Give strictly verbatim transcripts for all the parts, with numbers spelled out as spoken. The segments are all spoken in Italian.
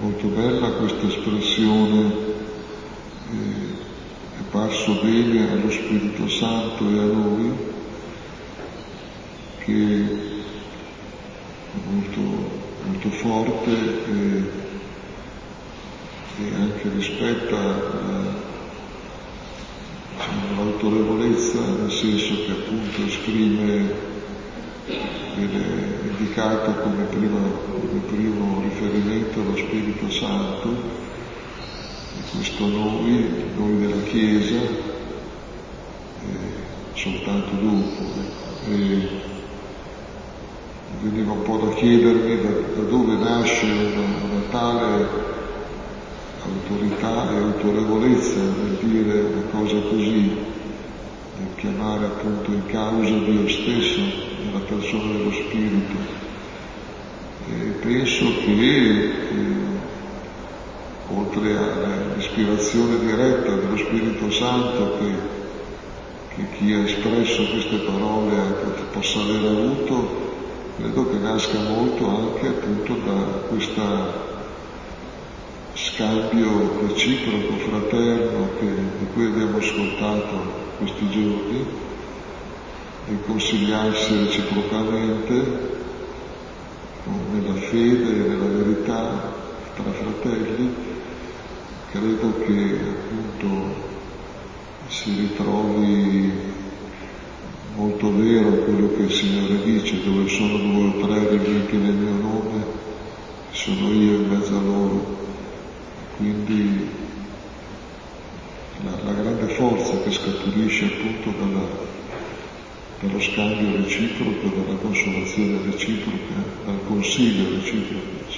molto bella questa espressione, eh, è parso bene allo Spirito Santo e a noi, che è molto, molto forte e, e anche rispetta la, diciamo, l'autorevolezza, nel senso che appunto esprime, viene indicato come, prima, come primo riferimento allo Spirito Santo, e questo noi, noi della Chiesa, eh, soltanto dopo. Ecco. E veniva un po' da chiedermi da, da dove nasce una, una tale autorità e autorevolezza nel dire una cosa così, nel chiamare appunto in causa Dio stesso nella persona dello Spirito. E penso che eh, oltre all'ispirazione diretta dello Spirito Santo che, che chi ha espresso queste parole possa aver avuto, credo che nasca molto anche appunto da questo scambio reciproco, fraterno, che, di cui abbiamo ascoltato questi giorni, di consigliarsi reciprocamente nella fede e nella verità tra fratelli. Credo che appunto si ritrovi molto vero quello che il Signore dice: dove sono due o tre riuniti nel mio nome, sono io in mezzo a loro. Quindi la, la grande forza che scaturisce appunto dalla, dallo scambio reciproco, dalla consolazione reciproca, dal consiglio reciproco.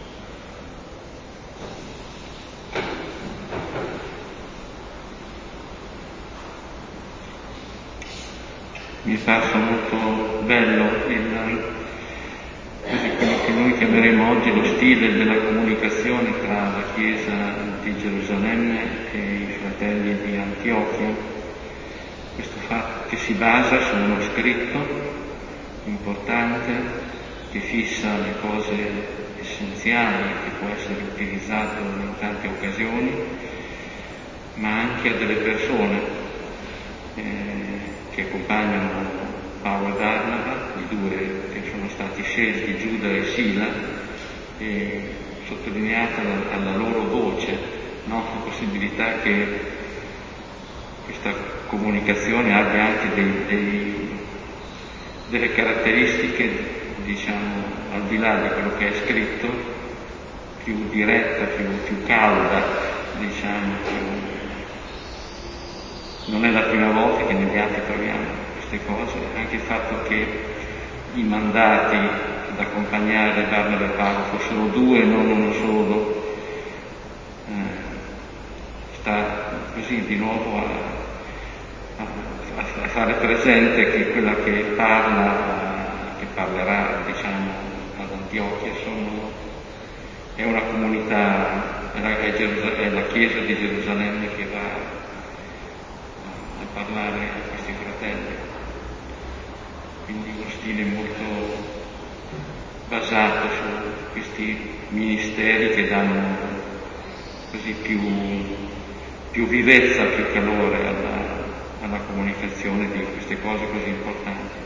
Mi passa molto bello il, così quello che noi chiameremo oggi lo stile della comunicazione tra la Chiesa di Gerusalemme e i fratelli di Antiochia. Questo fatto che si basa su uno scritto importante che fissa le cose essenziali, che può essere utilizzato in tante occasioni, ma anche a delle persone eh, che accompagnano Paolo e Barnaba, i due che sono stati scelti, Giuda e Sila, e sottolineata la, alla loro voce, no? La possibilità che questa comunicazione abbia anche dei, dei, delle caratteristiche, diciamo, al di là di quello che è scritto, più diretta, più, più calda, diciamo, più... Non è la prima volta che negli atti troviamo queste cose, anche il fatto che i mandati ad accompagnare Barnaba e Paolo fossero due, non uno solo, eh, sta così di nuovo a, a, a fare presente che quella che parla, che parlerà, diciamo, ad Antiochia sono, è una comunità, è la, è la Chiesa di Gerusalemme che va parlare a questi fratelli, quindi uno stile molto basato su questi ministeri che danno così più, più vivezza, più calore alla, alla comunicazione di queste cose così importanti.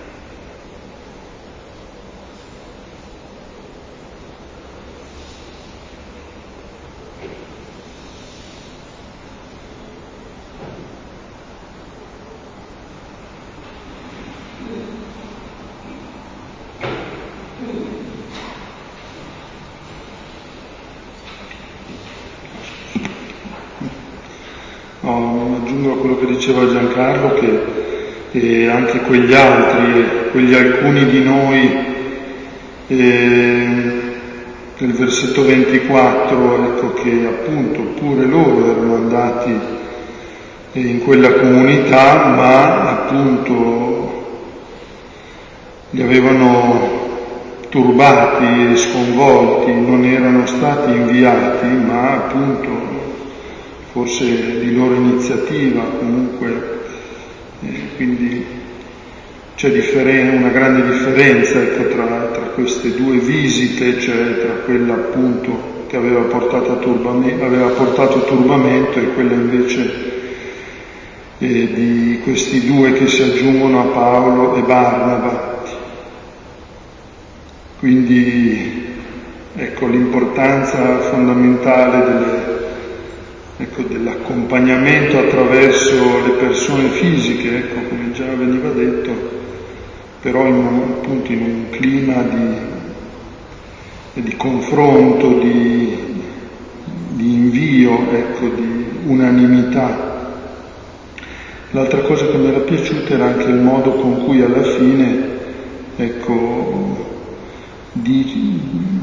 Aggiungo a quello che diceva Giancarlo, che eh, anche quegli altri, quegli alcuni di noi, eh, nel versetto ventiquattro, ecco che appunto pure loro erano andati eh, in quella comunità, ma appunto li avevano turbati e sconvolti, non erano stati inviati, ma appunto forse di loro iniziativa, comunque, eh, quindi c'è differen- una grande differenza, ecco, tra, tra queste due visite, cioè tra quella appunto che aveva portato, turbamento, aveva portato turbamento, e quella invece eh, di questi due che si aggiungono a Paolo e Barnaba. Quindi ecco l'importanza fondamentale delle, ecco, dell'accompagnamento attraverso le persone fisiche, ecco, come già veniva detto, però in un, appunto in un clima di di confronto, di, di invio, ecco, di unanimità. L'altra cosa che mi era piaciuta era anche il modo con cui alla fine, ecco, di,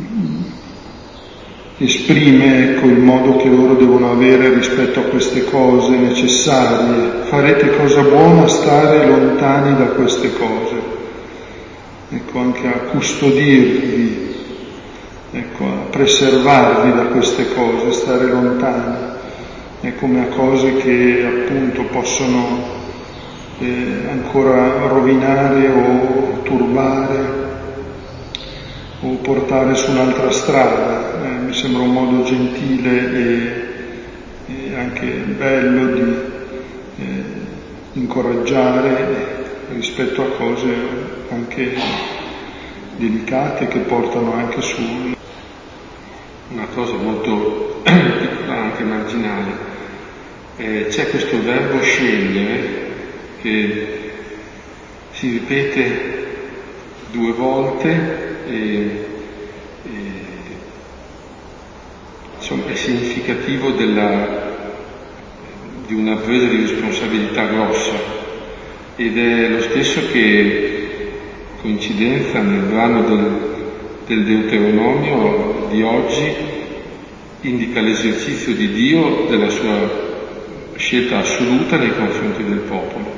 esprime, ecco, il modo che loro devono avere rispetto a queste cose necessarie. Farete cosa buona stare lontani da queste cose, ecco, anche a custodirvi, ecco, a preservarvi da queste cose, stare lontani, è come a cose che appunto possono eh, ancora rovinare o turbare o portare su un'altra strada. Eh, mi sembra un modo gentile e, e anche bello di eh, incoraggiare rispetto a cose anche delicate che portano anche su una cosa molto piccola, anche marginale. Eh, c'è questo verbo scegliere che si ripete due volte e, e insomma, è significativo della, di una presa di responsabilità grossa, ed è lo stesso che, coincidenza, nel brano del del Deuteronomio di oggi indica l'esercizio di Dio della sua scelta assoluta nei confronti del popolo.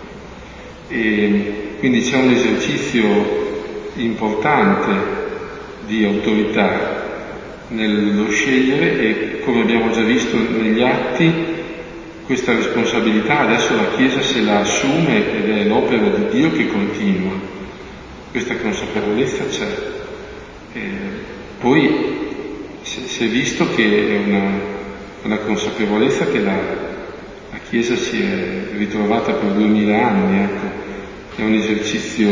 E quindi c'è un esercizio importante di autorità nello scegliere, e come abbiamo già visto negli atti, questa responsabilità adesso la Chiesa se la assume, ed è l'opera di Dio che continua. Questa consapevolezza c'è. E poi si è visto che è una, una consapevolezza che la, la Chiesa si è ritrovata per duemila anni, ecco. È un esercizio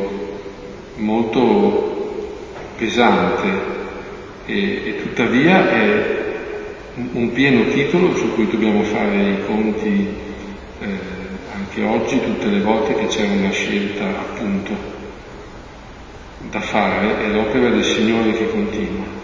molto pesante e, e tuttavia è un, un pieno titolo su cui dobbiamo fare i conti eh, anche oggi, tutte le volte che c'è una scelta appunto da fare, è l'opera del Signore che continua.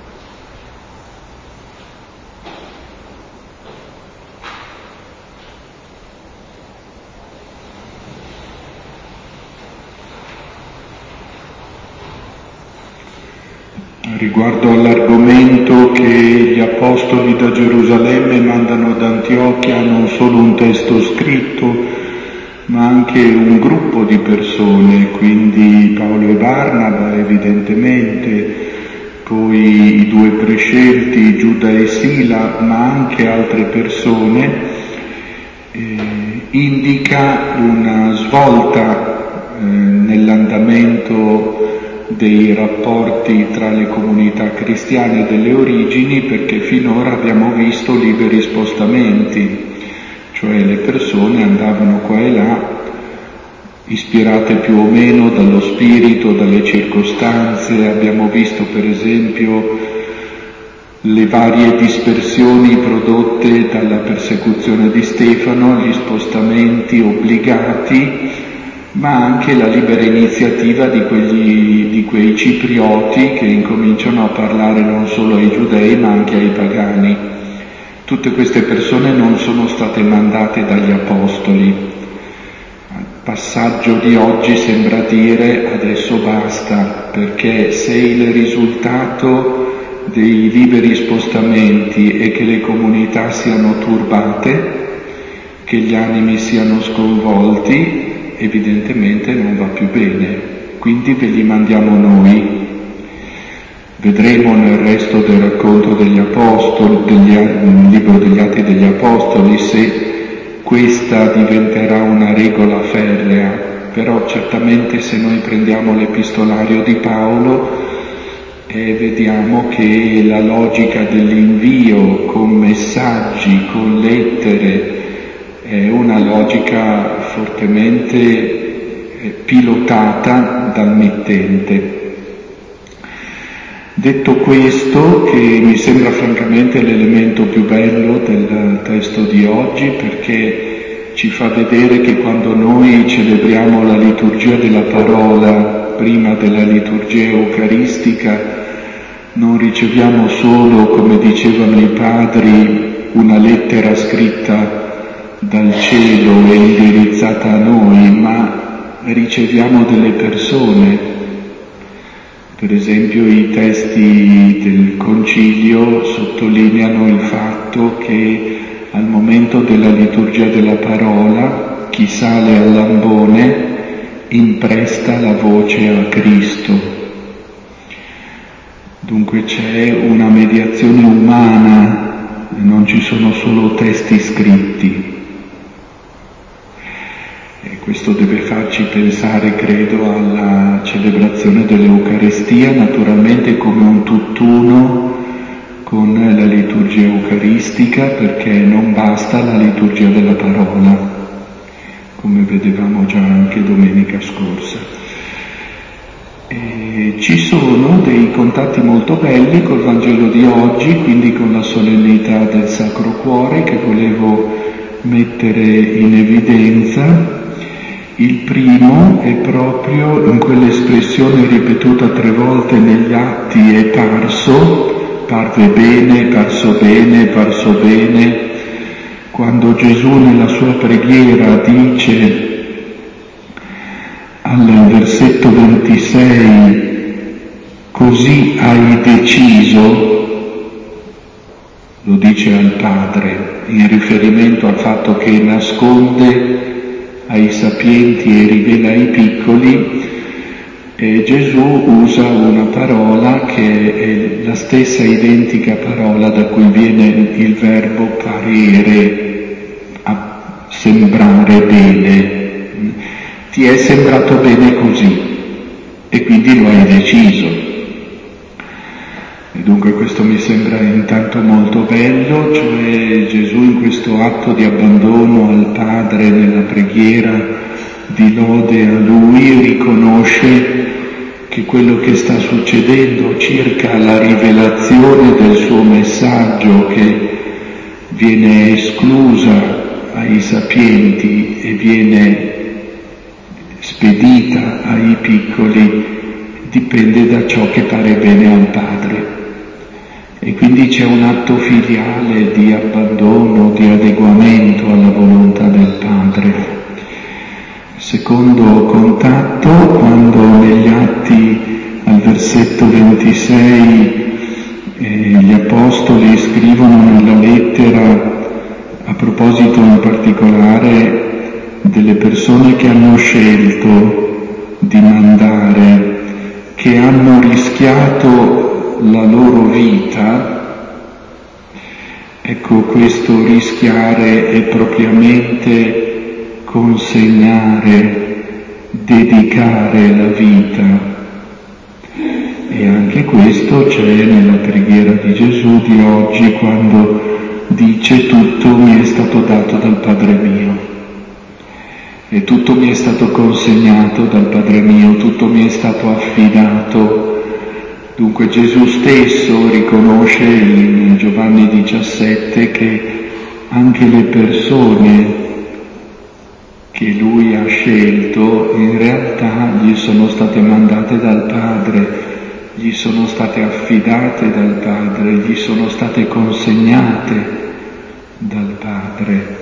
Riguardo all'argomento che gli apostoli da Gerusalemme mandano ad Antiochia non solo un testo scritto, ma anche un gruppo di persone, quindi Paolo e Barnaba evidentemente, poi i due prescelti, Giuda e Sila, ma anche altre persone, eh, indica una svolta eh, nell'andamento dei rapporti tra le comunità cristiane delle origini, perché finora abbiamo visto liberi spostamenti, cioè le persone andavano qua e là, ispirate più o meno dallo spirito, dalle circostanze. Abbiamo visto per esempio le varie dispersioni prodotte dalla persecuzione di Stefano, gli spostamenti obbligati, ma anche la libera iniziativa di, quegli, di quei ciprioti che incominciano a parlare non solo ai giudei ma anche ai pagani. Tutte queste persone non sono state mandate dagli apostoli. Il passaggio di oggi sembra dire adesso basta, perché se il risultato dei liberi spostamenti è che le comunità siano turbate, che gli animi siano sconvolti, evidentemente non va più bene, quindi ve li mandiamo noi. Vedremo nel resto del racconto degli Apostoli, del libro degli Atti degli Apostoli, se questa diventerà una regola ferrea, però certamente se noi prendiamo l'epistolario di Paolo e vediamo che la logica dell'invio con messaggi, con lettere, è una logica fortemente pilotata dal mittente. Detto questo, che mi sembra francamente l'elemento più bello del testo di oggi, perché ci fa vedere che quando noi celebriamo la liturgia della parola prima della liturgia eucaristica, non riceviamo solo, come dicevano i padri, una lettera scritta dal cielo e indirizzata a noi, ma riceviamo delle persone. Per esempio i testi del Concilio sottolineano il fatto che al momento della liturgia della parola chi sale all'ambone impresta la voce a Cristo. Dunque c'è una mediazione umana, non ci sono solo testi scritti. E questo deve farci pensare, credo, alla celebrazione dell'Eucaristia, naturalmente come un tutt'uno con la liturgia eucaristica, perché non basta la liturgia della parola, come vedevamo già anche domenica scorsa. E ci sono dei contatti molto belli col Vangelo di oggi, quindi con la solennità del Sacro Cuore, che volevo mettere in evidenza. Il primo è proprio in quell'espressione ripetuta tre volte negli atti, è parso, parve bene, parso bene, parso bene, quando Gesù nella sua preghiera dice al versetto ventisei, così hai deciso, lo dice al Padre, in riferimento al fatto che nasconde ai sapienti e rivela ai piccoli, e Gesù usa una parola che è la stessa identica parola da cui viene il verbo parere, a sembrare bene. Ti è sembrato bene così e quindi lo hai deciso. E dunque questo mi sembra intanto molto bello, cioè Gesù in questo atto di abbandono al Padre nella preghiera di lode a Lui riconosce che quello che sta succedendo circa la rivelazione del suo messaggio, che viene esclusa ai sapienti e viene spedita ai piccoli, dipende da ciò che pare bene al Padre. E quindi c'è un atto filiale di abbandono, di adeguamento alla volontà del Padre. Secondo contatto, quando negli Atti al versetto ventisei eh, gli Apostoli scrivono nella lettera, a proposito in particolare delle persone che hanno scelto di mandare, che hanno rischiato la loro vita, ecco, questo rischiare è propriamente consegnare, dedicare la vita, e anche questo c'è nella preghiera di Gesù di oggi, quando dice tutto mi è stato dato dal Padre mio, e tutto mi è stato consegnato dal Padre mio, tutto mi è stato affidato. Dunque Gesù stesso riconosce in Giovanni diciassette che anche le persone che Lui ha scelto in realtà gli sono state mandate dal Padre, gli sono state affidate dal Padre, gli sono state consegnate dal Padre.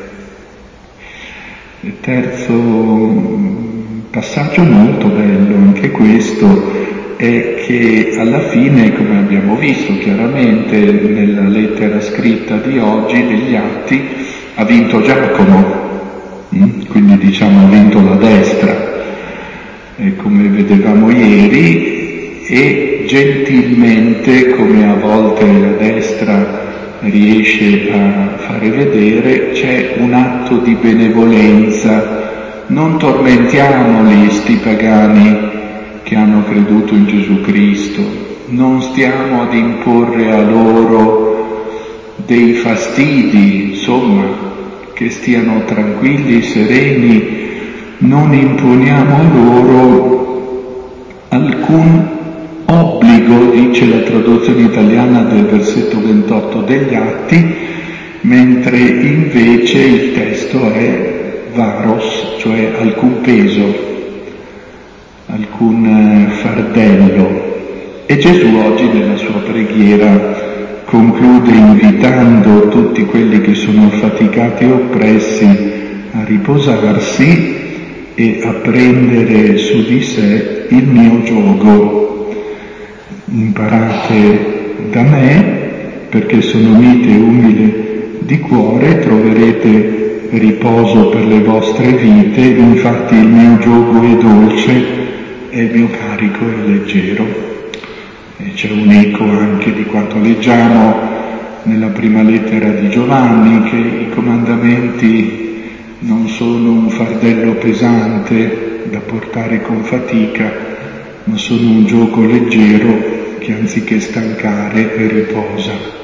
Il terzo passaggio molto bello, anche questo, è che alla fine, come abbiamo visto chiaramente nella lettera scritta di oggi, degli Atti, ha vinto Giacomo, quindi diciamo ha vinto la destra, e come vedevamo ieri, e gentilmente, come a volte la destra riesce a fare vedere, c'è un atto di benevolenza. Non tormentiamoli sti pagani che hanno creduto in Gesù Cristo, non stiamo ad imporre a loro dei fastidi, insomma, che stiano tranquilli, sereni, non imponiamo loro alcun obbligo, dice la traduzione italiana del versetto ventotto degli Atti, mentre invece il testo è varos, cioè alcun peso, alcun fardello. E Gesù oggi nella sua preghiera conclude invitando tutti quelli che sono affaticati e oppressi a riposarsi e a prendere su di sé il mio giogo. Imparate da me, perché sono mite e umile di cuore, troverete riposo per le vostre vite, infatti il mio giogo è dolce e il mio carico è leggero. E c'è un eco anche di quanto leggiamo nella prima lettera di Giovanni, che i comandamenti non sono un fardello pesante da portare con fatica, ma sono un gioco leggero che anziché stancare riposa.